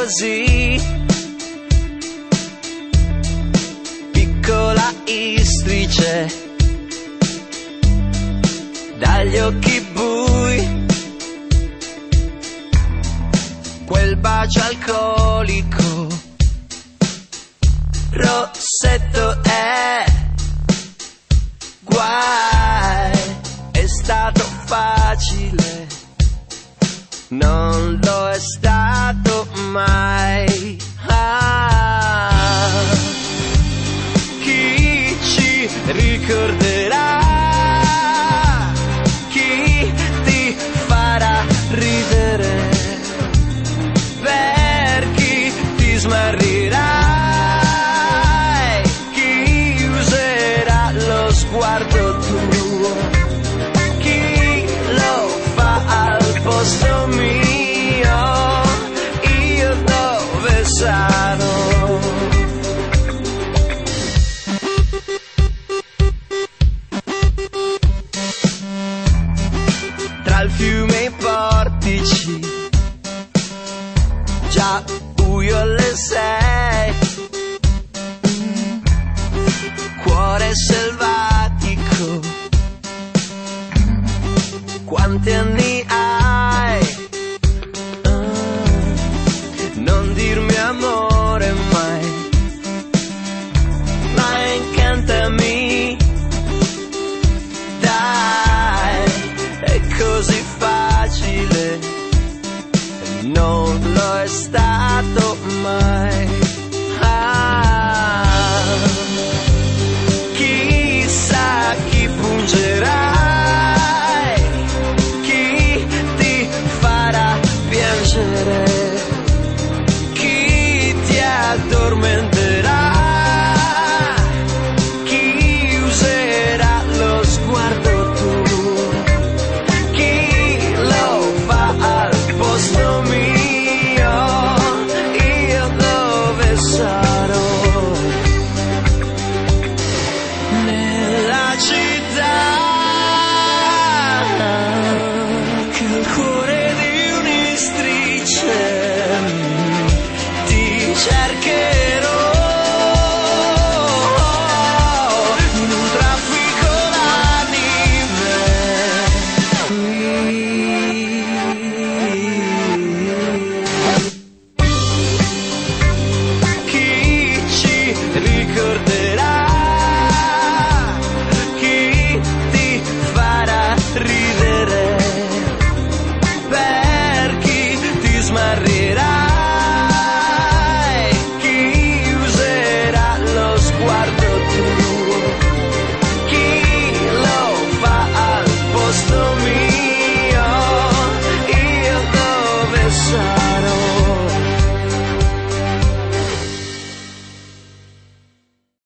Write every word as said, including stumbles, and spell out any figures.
così, piccola istrice dagli occhi bui, quel bacio alcolico, rossetto è guai, è stato facile, non lo è stato mai. Ah, chi ci ricorderà? Chi ti farà ridere? Per chi ti smarrirai? Chi userà lo sguardo tuo? Chi lo fa al posto mio? Io dove sarò? Tra il fiume e i portici, già buio alle sei, cuore selvatico, quanti anni hai? Ah, non dirmi amore mai, ma incantami, dai, è così facile, non lo è stato mai. Ah, chissà chi pungerai, chi ti farà piangere, chi ti addormenterà, chi userà lo sguardo tuo, chi lo fa al posto mio, io dove sarò?